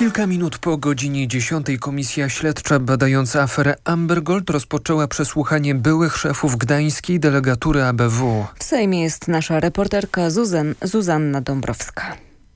Kilka minut po godzinie 10 komisja śledcza badająca aferę Amber Gold rozpoczęła przesłuchanie byłych szefów gdańskiej delegatury ABW. W Sejmie jest nasza reporterka Zuzanna Dąbrowska.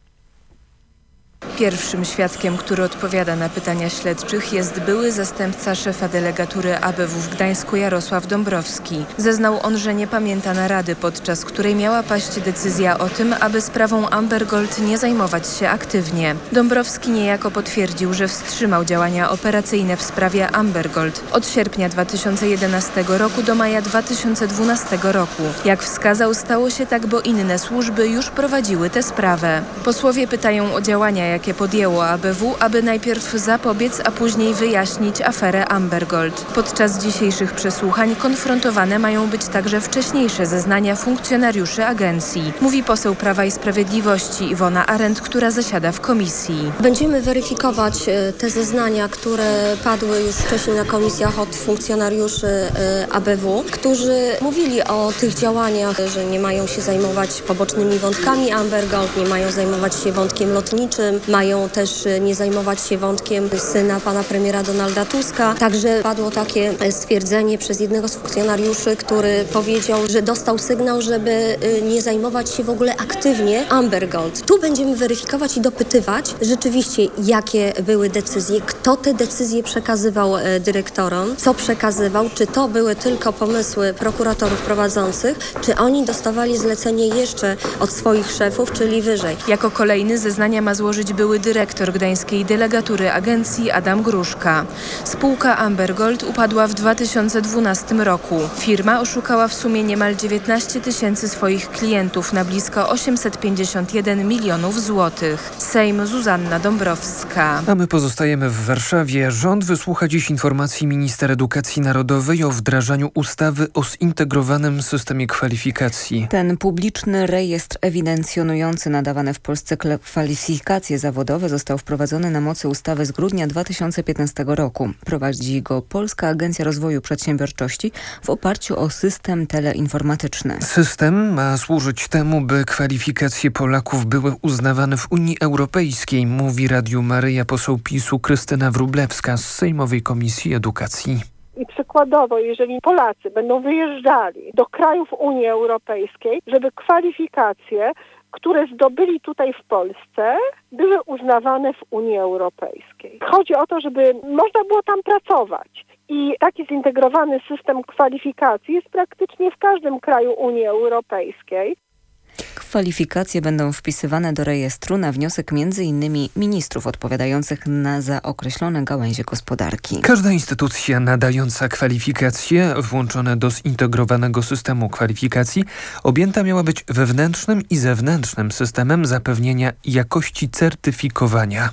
Pierwszym świadkiem, który odpowiada na pytania śledczych, jest były zastępca szefa delegatury ABW w Gdańsku Jarosław Dąbrowski. Zeznał on, że nie pamięta narady, podczas której miała paść decyzja o tym, aby sprawą Amber Gold nie zajmować się aktywnie. Dąbrowski niejako potwierdził, że wstrzymał działania operacyjne w sprawie Amber Gold od sierpnia 2011 roku do maja 2012 roku. Jak wskazał, stało się tak, bo inne służby już prowadziły tę sprawę. Posłowie pytają o działania, jakie podjęło ABW, aby najpierw zapobiec, a później wyjaśnić aferę Amber Gold. Podczas dzisiejszych przesłuchań konfrontowane mają być także wcześniejsze zeznania funkcjonariuszy agencji, mówi poseł Prawa i Sprawiedliwości Iwona Arendt, która zasiada w komisji. Będziemy weryfikować te zeznania, które padły już wcześniej na komisjach od funkcjonariuszy ABW, którzy mówili o tych działaniach, że nie mają się zajmować pobocznymi wątkami Amber Gold, nie mają zajmować się wątkiem lotniczym, mają też nie zajmować się wątkiem syna pana premiera Donalda Tuska. Także padło takie stwierdzenie przez jednego z funkcjonariuszy, który powiedział, że dostał sygnał, żeby nie zajmować się w ogóle aktywnie Amber Gold. Tu będziemy weryfikować i dopytywać rzeczywiście, jakie były decyzje, kto te decyzje przekazywał dyrektorom, co przekazywał, czy to były tylko pomysły prokuratorów prowadzących, czy oni dostawali zlecenie jeszcze od swoich szefów, czyli wyżej. Jako kolejny zeznania ma złożyć były dyrektor gdańskiej delegatury agencji Adam Gruszka. Spółka Amber Gold upadła w 2012 roku. Firma oszukała w sumie niemal 19 tysięcy swoich klientów na blisko 851 milionów złotych. Sejm, Zuzanna Dąbrowska. A my pozostajemy w Warszawie. Rząd wysłucha dziś informacji minister edukacji narodowej o wdrażaniu ustawy o zintegrowanym systemie kwalifikacji. Ten publiczny rejestr ewidencjonujący nadawane w Polsce kwalifikacje zawodowe został wprowadzony na mocy ustawy z grudnia 2015 roku. Prowadzi go Polska Agencja Rozwoju Przedsiębiorczości w oparciu o system teleinformatyczny. System ma służyć temu, by kwalifikacje Polaków były uznawane w Unii Europejskiej, mówi Radiu Maryja poseł PiS-u Krystyna Wróblewska z Sejmowej Komisji Edukacji. I przykładowo, jeżeli Polacy będą wyjeżdżali do krajów Unii Europejskiej, żeby kwalifikacje, które zdobyli tutaj w Polsce, były uznawane w Unii Europejskiej. Chodzi o to, żeby można było tam pracować. I taki zintegrowany system kwalifikacji jest praktycznie w każdym kraju Unii Europejskiej. Kwalifikacje będą wpisywane do rejestru na wniosek m.in. ministrów odpowiadających za określone gałęzie gospodarki. Każda instytucja nadająca kwalifikacje włączone do zintegrowanego systemu kwalifikacji objęta miała być wewnętrznym i zewnętrznym systemem zapewnienia jakości certyfikowania.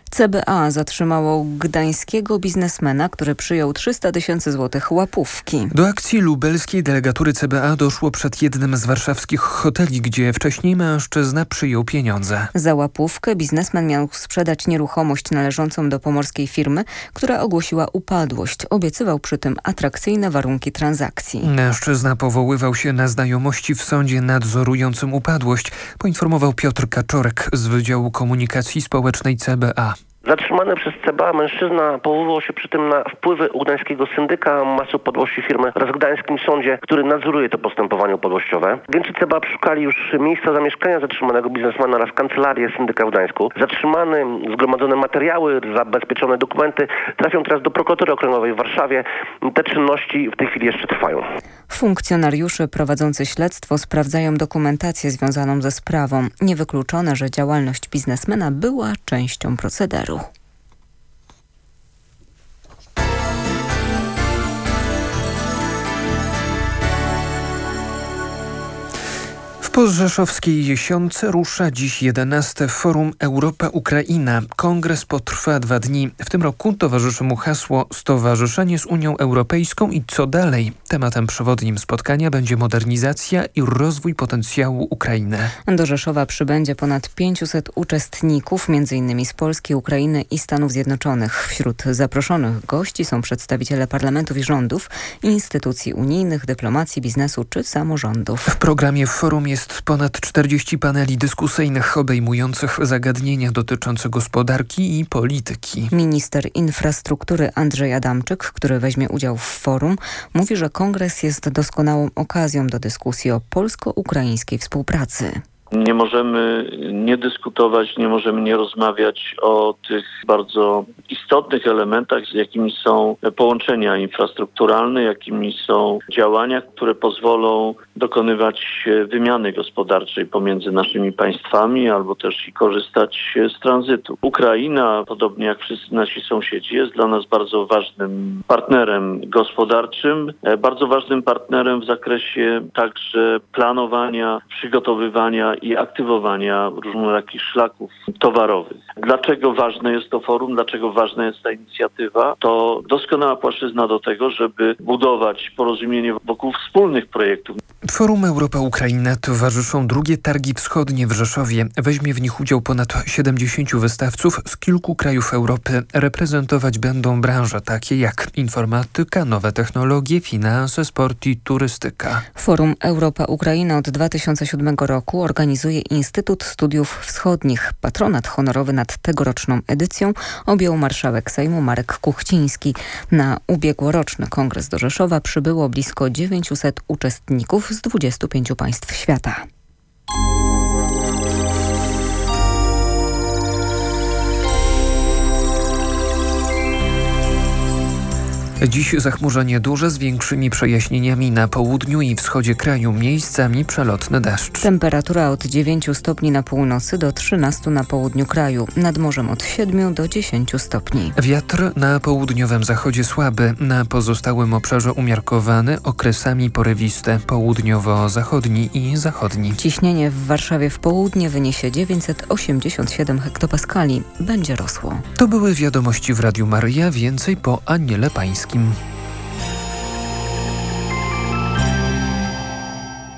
CBA zatrzymało gdańskiego biznesmena, który przyjął 300 tysięcy złotych łapówki. Do akcji lubelskiej delegatury CBA doszło przed jednym z warszawskich hoteli, gdzie wcześniej mężczyzna przyjął pieniądze. Za łapówkę biznesmen miał sprzedać nieruchomość należącą do pomorskiej firmy, która ogłosiła upadłość. Obiecywał przy tym atrakcyjne warunki transakcji. Mężczyzna powoływał się na znajomości w sądzie nadzorującym upadłość, poinformował Piotr Kaczorek z Wydziału Komunikacji Społecznej CBA. Zatrzymany przez CBA mężczyzna powoływał się przy tym na wpływy u gdańskiego syndyka masy upadłości firmy oraz w gdańskim sądzie, który nadzoruje to postępowanie upadłościowe. Agenci CBA przeszukali już miejsca zamieszkania zatrzymanego biznesmena oraz kancelarię syndyka w Gdańsku. Zatrzymany, zgromadzone materiały, zabezpieczone dokumenty trafią teraz do prokuratury okręgowej w Warszawie. Te czynności w tej chwili jeszcze trwają. Funkcjonariusze prowadzący śledztwo sprawdzają dokumentację związaną ze sprawą. Niewykluczone, że działalność biznesmena była częścią procederu. Po-rzeszowskiej Jesionce rusza dziś 11. Forum Europa-Ukraina. Kongres potrwa 2 dni. W tym roku towarzyszy mu hasło Stowarzyszenie z Unią Europejską i co dalej? Tematem przewodnim spotkania będzie modernizacja i rozwój potencjału Ukrainy. Do Rzeszowa przybędzie ponad 500 uczestników, m.in. z Polski, Ukrainy i Stanów Zjednoczonych. Wśród zaproszonych gości są przedstawiciele parlamentów i rządów, instytucji unijnych, dyplomacji, biznesu czy samorządów. W programie forum jest jest ponad 40 paneli dyskusyjnych obejmujących zagadnienia dotyczące gospodarki i polityki. Minister infrastruktury Andrzej Adamczyk, który weźmie udział w forum, mówi, że kongres jest doskonałą okazją do dyskusji o polsko-ukraińskiej współpracy. Nie możemy nie dyskutować, nie możemy nie rozmawiać o tych bardzo istotnych elementach, jakimi są połączenia infrastrukturalne, jakimi są działania, które pozwolą dokonywać wymiany gospodarczej pomiędzy naszymi państwami albo też i korzystać z tranzytu. Ukraina, podobnie jak wszyscy nasi sąsiedzi, jest dla nas bardzo ważnym partnerem gospodarczym, bardzo ważnym partnerem w zakresie także planowania, przygotowywania i aktywowania różnorakich szlaków towarowych. Dlaczego ważne jest to forum? Dlaczego ważna jest ta inicjatywa? To doskonała płaszczyzna do tego, żeby budować porozumienie wokół wspólnych projektów. Forum Europa-Ukraina towarzyszą drugie Targi Wschodnie w Rzeszowie. Weźmie w nich udział ponad 70 wystawców z kilku krajów Europy. Reprezentować będą branże takie jak informatyka, nowe technologie, finanse, sport i turystyka. Forum Europa-Ukraina od 2007 roku organizuje Instytut Studiów Wschodnich. Patronat honorowy nad tegoroczną edycją objął marszałek Sejmu Marek Kuchciński. Na ubiegłoroczny kongres do Rzeszowa przybyło blisko 900 uczestników z 25 państw świata. Dziś zachmurzenie duże z większymi przejaśnieniami na południu i wschodzie kraju, miejscami przelotny deszcz. Temperatura od 9 stopni na północy do 13 na południu kraju, nad morzem od 7 do 10 stopni. Wiatr na południowym zachodzie słaby, na pozostałym obszarze umiarkowany, okresami porywiste, południowo-zachodni i zachodni. Ciśnienie w Warszawie w południe wyniesie 987 hektopaskali. Będzie rosło. To były wiadomości w Radiu Maryja, więcej po Aniele Pańskim.